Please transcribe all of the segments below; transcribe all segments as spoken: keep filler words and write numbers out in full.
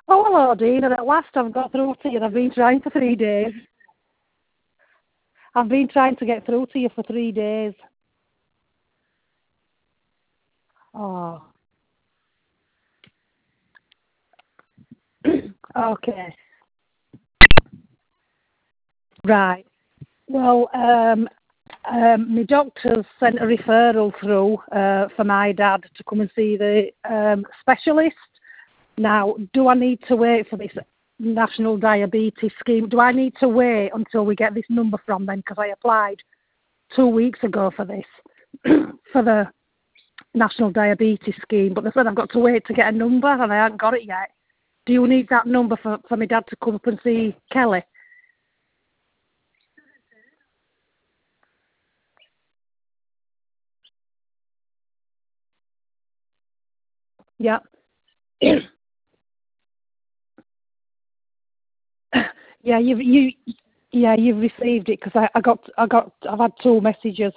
Oh, hello, Dean. And at last I've got through to you. I've been trying for three days. I've been trying to get through to you for three days. Oh. Okay. Right. Well, um, um, my doctor's sent a referral through uh, for my dad to come and see the um, specialist. Now, do I need to wait for this National Diabetes Scheme? Do I need to wait until we get this number from them? Because I applied two weeks ago for this, for the National Diabetes Scheme, but they said I've got to wait to get a number and I haven't got it yet. Do you need that number for, for my dad to come up and see Kelly? Yeah. Yeah, you've you yeah you've received it because I, I got I got I've had two messages.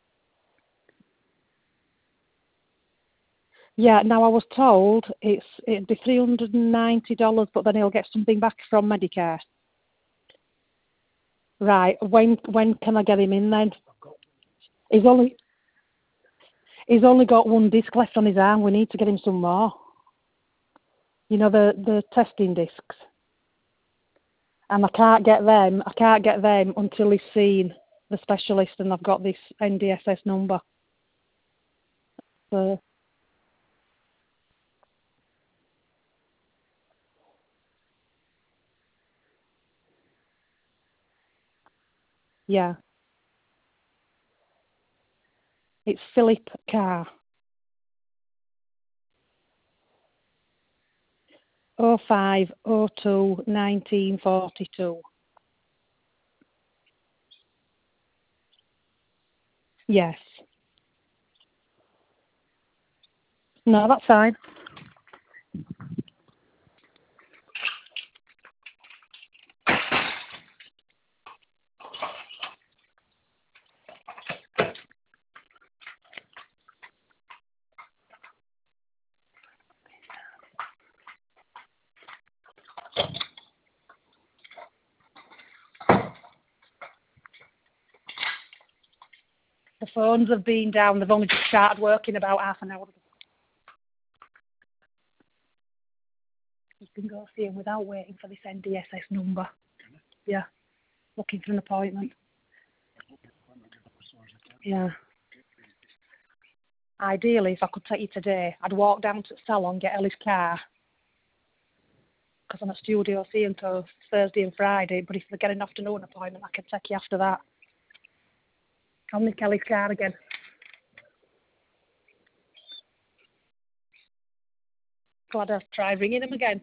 Yeah, now I was told it's it'd be three hundred and ninety dollars, but then he'll get something back from Medicare. Right. When when can I get him in then? He's only he's only got one disc left on his arm. We need to get him some more. You know the the testing discs, and I can't get them. I can't get them until he's seen the specialist, and I've got this N D S S number. So yeah, it's Philip Carr. Oh five oh two nineteen forty two. Yes. No, that's fine. The phones have been down. They've only just started working about half an hour ago. You can go see him without waiting for this N D S S number. Yeah. Looking for an appointment. Yeah. Ideally, if I could take you today, I'd walk down to the salon, get Ellie's car, because I'm at Studio C until Thursday and Friday, but if they get an afternoon appointment, I can take you after that. I'll nick Ellie's car again. Glad I tried ringing him again.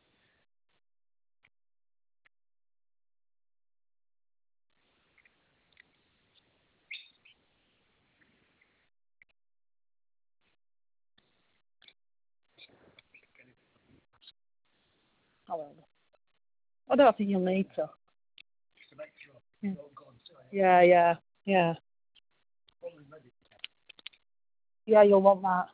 Oh, I don't think you'll need to. Yeah, yeah, yeah. Yeah, you'll want that.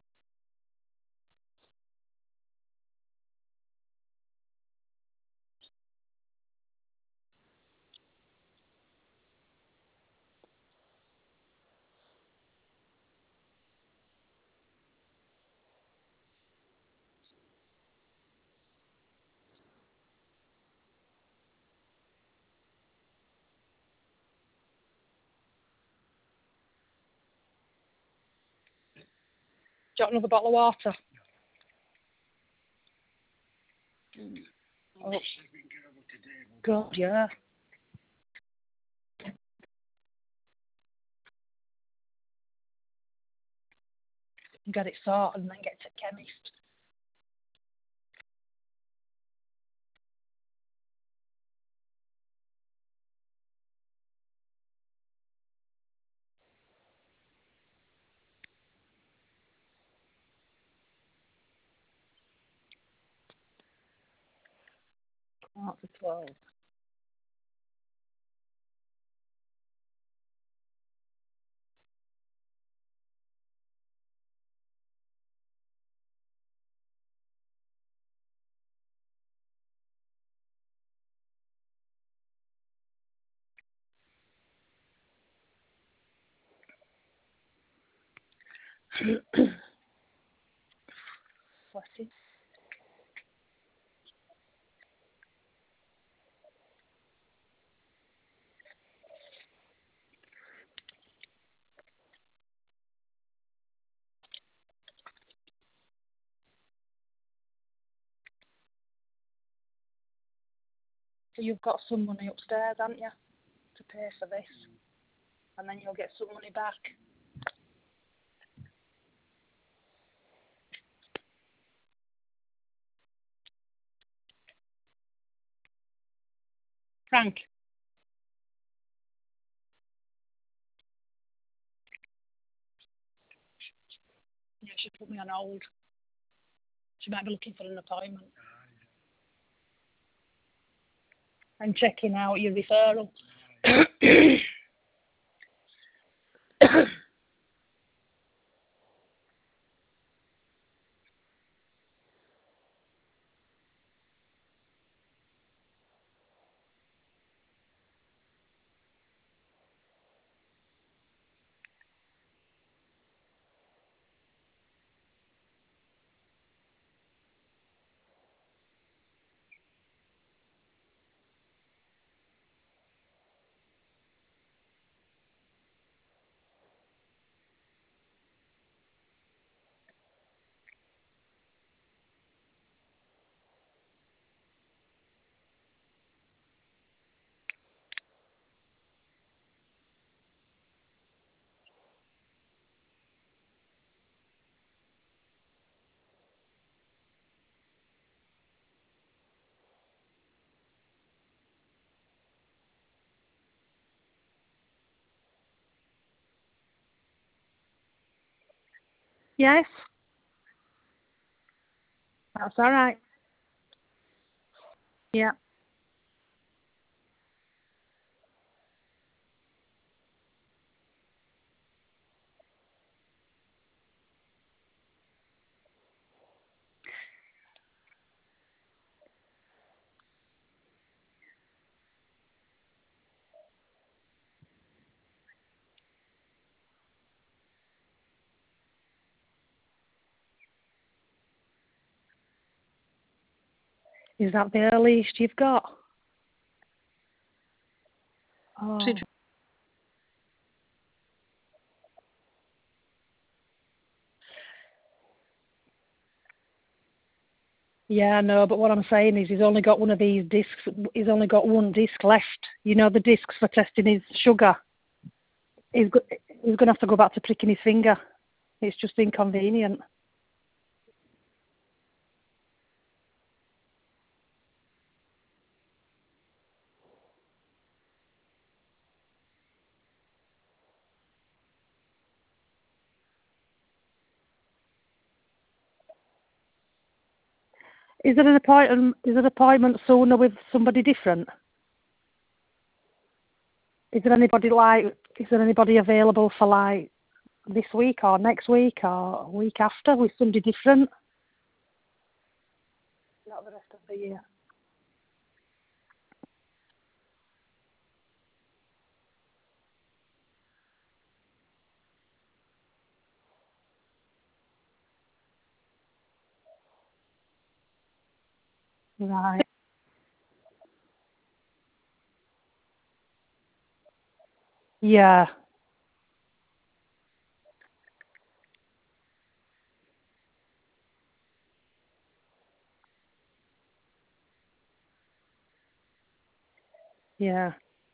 Do you want another bottle of water? Oh. God, yeah. Get it sorted and then get to the chemist. Quarter to twelve. Bless you. So you've got some money upstairs, haven't you, to pay for this? And then you'll get some money back. Frank? Yeah, she put me on hold. She might be looking for an appointment. I'm checking out your referral. Yes? That's all right. Yeah. Is that the earliest you've got? Oh. Yeah, no, but what I'm saying is he's only got one of these discs. He's only got one disc left. You know, the discs for testing his sugar. He's, go- he's going to have to go back to pricking his finger. It's just inconvenient. Is there an appointment? Is there an appointment sooner with somebody different? Is there anybody like? Is there anybody available for like this week or next week or week after with somebody different? Not the rest of the year. Right. Yeah. Yeah.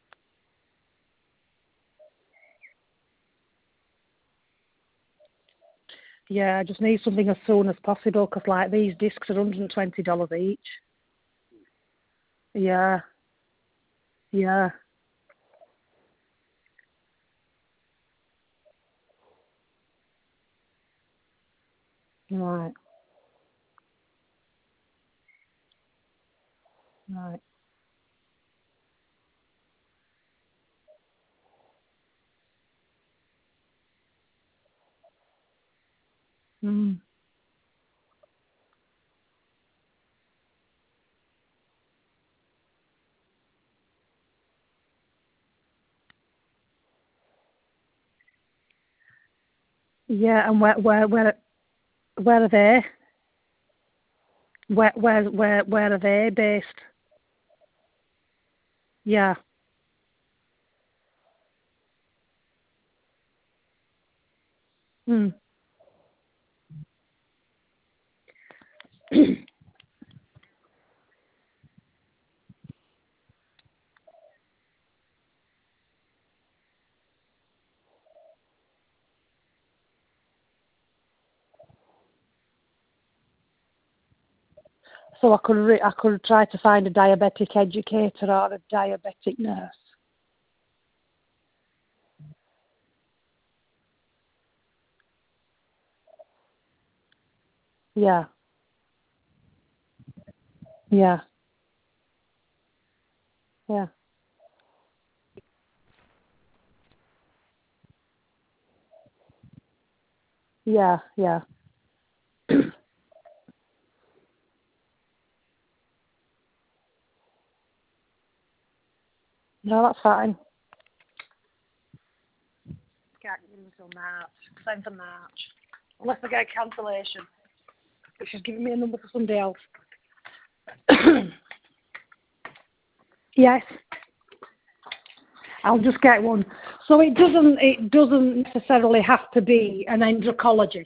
Yeah. I just need something as soon as possible because like these discs are one hundred twenty dollars each. Yeah. Yeah. Right. Right. Mm. Yeah, and where where where where are they? Where where where where are they based? Yeah. Hmm. So I could re- I could try to find a diabetic educator or a diabetic nurse. Yeah. Yeah. Yeah. Yeah. Yeah. No, that's fine. Can't get in until March. Tenth of March. Unless I get a cancellation. But she's giving me a number for somebody else. Yes. I'll just get one. So it doesn't it doesn't necessarily have to be an endocrinologist.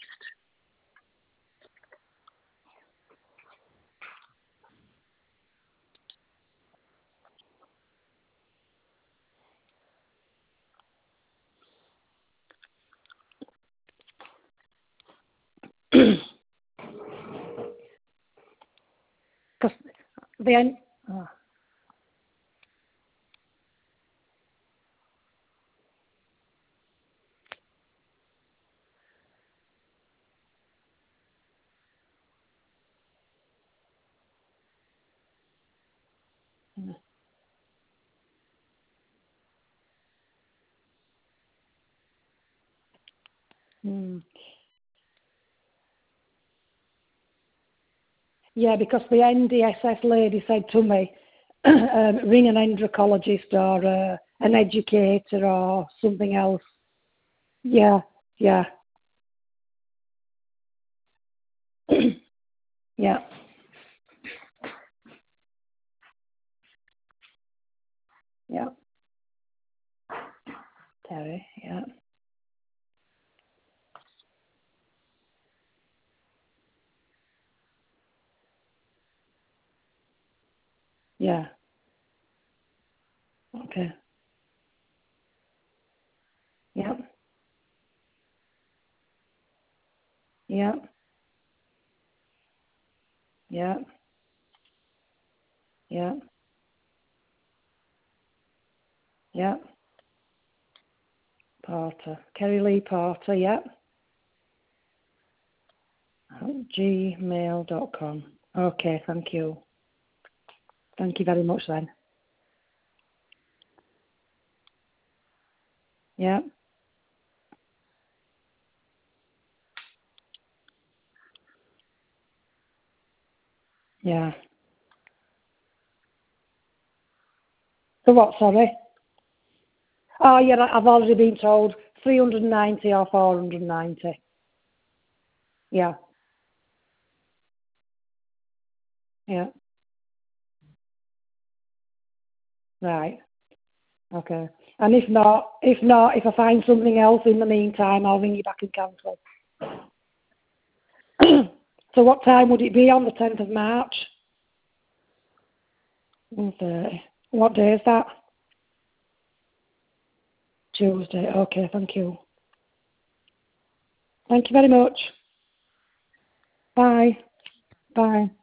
Because the en- oh. Mm. Yeah, because the N D S S lady said to me, um, ring an endocrinologist or uh, an educator or something else. Yeah, yeah, yeah, yeah. Terry, yeah, yeah. Okay, yeah, yeah, yeah, yeah, yeah. Porter, Kerry Lee Porter, yeah. Gmail dot com. Okay, thank you. Thank you very much then. Yeah, yeah. So what, sorry? Oh, yeah, I've already been told three hundred ninety or four hundred ninety. Yeah, yeah, right. Okay. And if not, if not, if I find something else in the meantime, I'll ring you back and cancel. So what time would it be on the tenth of March? one thirty. What day is that? Tuesday. Okay, thank you. Thank you very much. Bye. Bye.